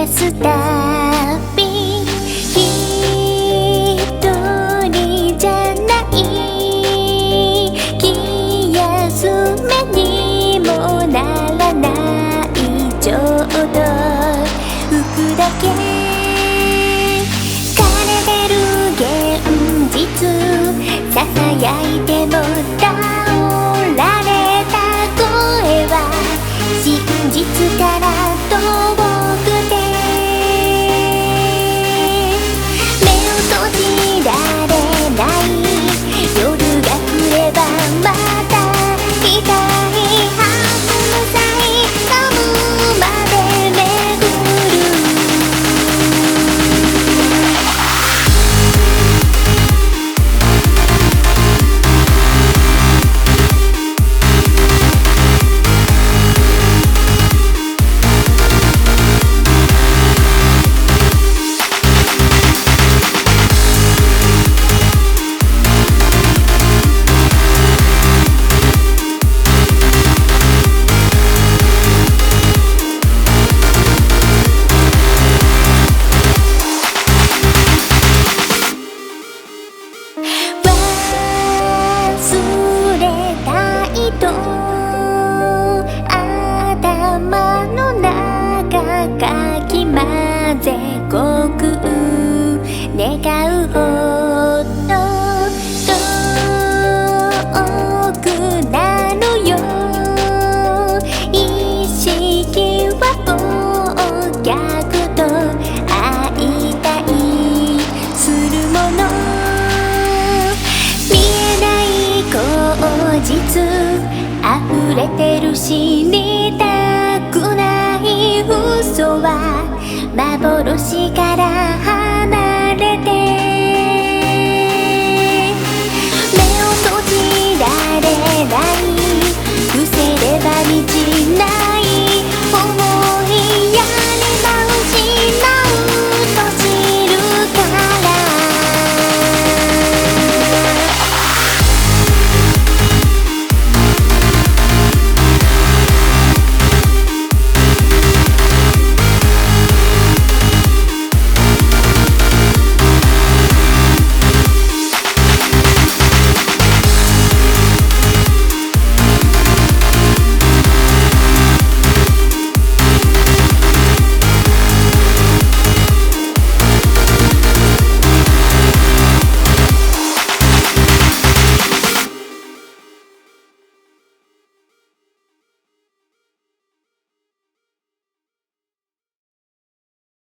すたび一人じゃない気休めにもならないちょうど浮くだけ枯れてる現実ささやいても倒られた声は真実から遠くて目を閉じられない夜が来ればまた痛いハートのサイ飲むまで巡る頭の中かき混ぜごく願うほど遠くなるよ意識は忘却と会いたいするもの見えない口実溢れてる死にたくない嘘は幻か